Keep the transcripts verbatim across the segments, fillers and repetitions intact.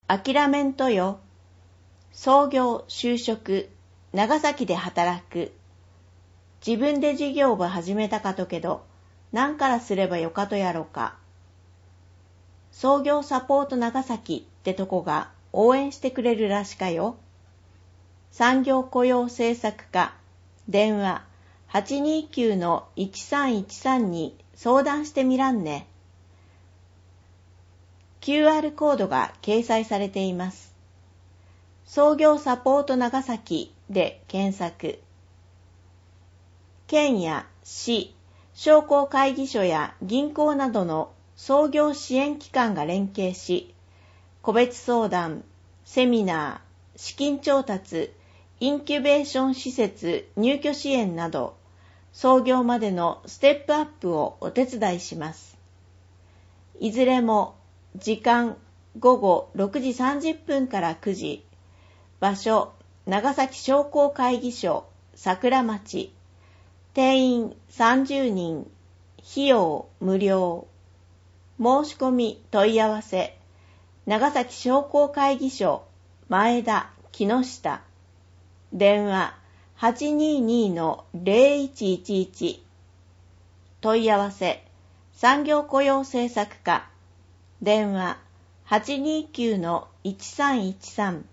諦めんとよ。創業、就職、長崎で働く。自分で事業を始めたかとけど、何からすればよかとやろか。創業サポート長崎ってとこが応援してくれるらしかよ。産業雇用政策課、電話 はちにーきゅうのいちさんいちさん に相談してみらんね。キューアール コードが掲載されています。創業サポート長崎で検索。県や市、商工会議所や銀行などの創業支援機関が連携し、個別相談、セミナー、資金調達、インキュベーション施設入居支援など、創業までのステップアップをお手伝いします。いずれも時間ごごろくじさんじゅっぷんからくじ、場所長崎商工会議所桜町、定員さんじゅうにん、費用無料。申し込み問い合わせ、長崎商工会議所前田木下、電話 はちにーにーのぜろいちいちいち、問い合わせ産業雇用政策課、電話 はちにーきゅうのいちさんいちさん。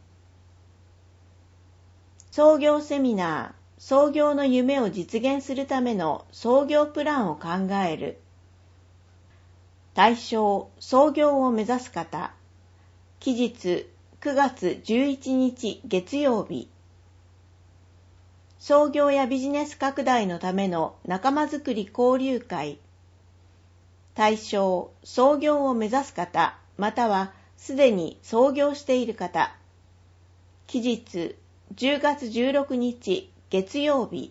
創業セミナー、創業の夢を実現するための創業プランを考える。対象、創業を目指す方。期日くがつじゅういちにち月曜日。創業やビジネス拡大のための仲間づくり交流会。対象、創業を目指す方、またはすでに創業している方。期日じゅうがつじゅうろくにち月曜日。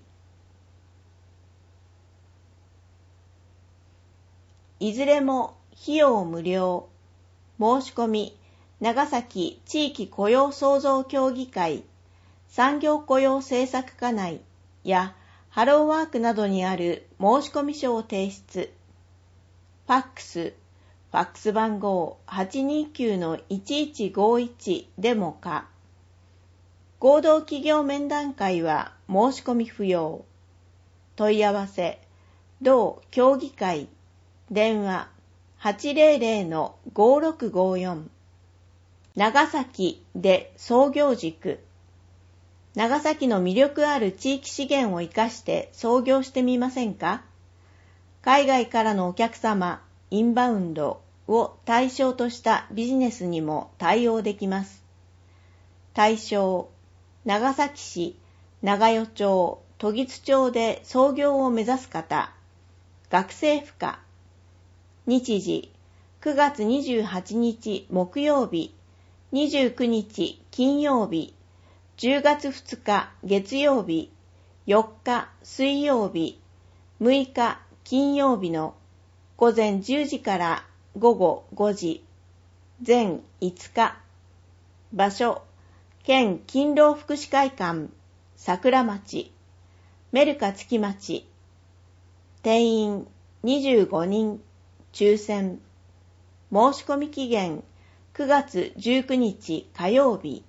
いずれも費用無料。申し込み、長崎地域雇用創造協議会、産業雇用政策課内やハローワークなどにある申込書を提出。ファックス、ファックス番号 はちにーきゅうのいちいちごいち でもか。合同企業面談会は申し込み不要。問い合わせ、同協議会、電話 はちぜろぜろのごろくごよん。長崎で創業軸。長崎の魅力ある地域資源を生かして創業してみませんか？海外からのお客様、インバウンドを対象としたビジネスにも対応できます。対象、長崎市、長与町、時津町で創業を目指す方、学生負荷。日時、くがつにじゅうはちにち木曜日、にじゅうくにち金曜日、じゅうがつふつか月曜日、よっか水曜日、むいか金曜日のごぜんじゅうじからごごごじ、全いつか。場所、県勤労福祉会館、桜町、メルカ月町。定員にじゅうごにん、抽選。申し込み期限くがつじゅうくにち火曜日。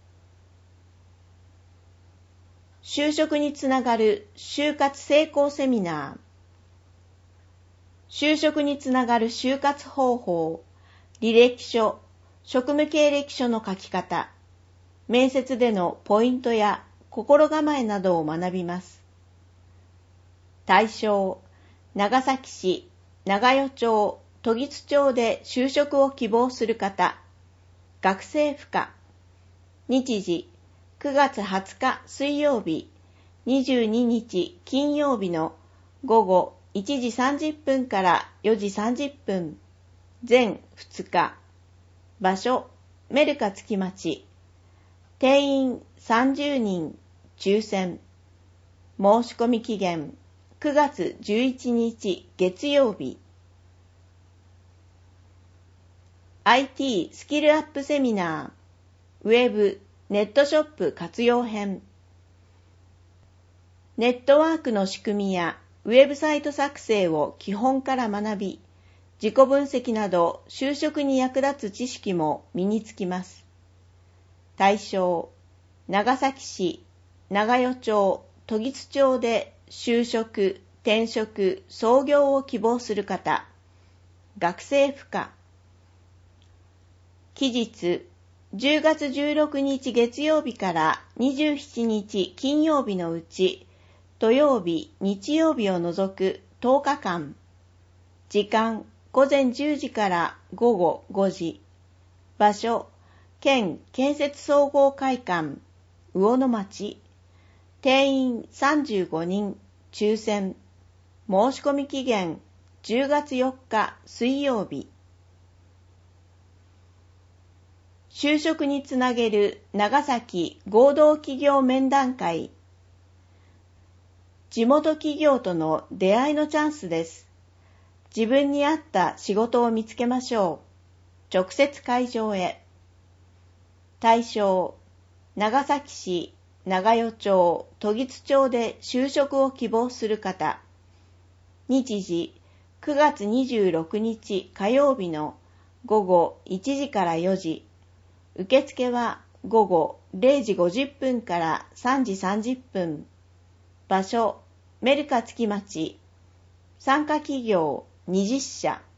就職につながる就活成功セミナー。就職につながる就活方法、履歴書、職務経歴書の書き方、面接でのポイントや心構えなどを学びます。対象、長崎市、長与町、時津町で就職を希望する方、学生負荷。日時、くがつはつか水曜日、にじゅうににち金曜日のごごいちじさんじゅっぷんからよじさんじゅっぷん、全ふつか。場所、メルカ月町。定員さんじゅうにん、抽選。申し込み期限くがつじゅういちにち月曜日。アイティー スキルアップセミナー、ウェブ、ネットショップ活用編。ネットワークの仕組みやウェブサイト作成を基本から学び、 自己分析など就職に役立つ知識も身につきます。対象、長崎市、長与町、時津町で就職、転職、創業を希望する方、学生不可。期日、じゅうがつじゅうろくにち月曜日からにじゅうしちにち金曜日のうち、土曜日、日曜日を除くとおかかん。時間、午前じゅうじから午後ごじ。場所、県建設総合会館、魚の町。定員さんじゅうごにん、抽選。申し込み期限、じゅうがつよっか水曜日。就職につなげる長崎合同企業面談会。地元企業との出会いのチャンスです。自分に合った仕事を見つけましょう。直接会場へ。対象、長崎市、長与町、時津町で就職を希望する方。日時、くがつにじゅうろくにち火曜日の午後いちじからよじ。受付は午後れいじごじゅっぷんからさんじさんじゅっぷん。場所、メルカ月町。参加企業にじゅっしゃ。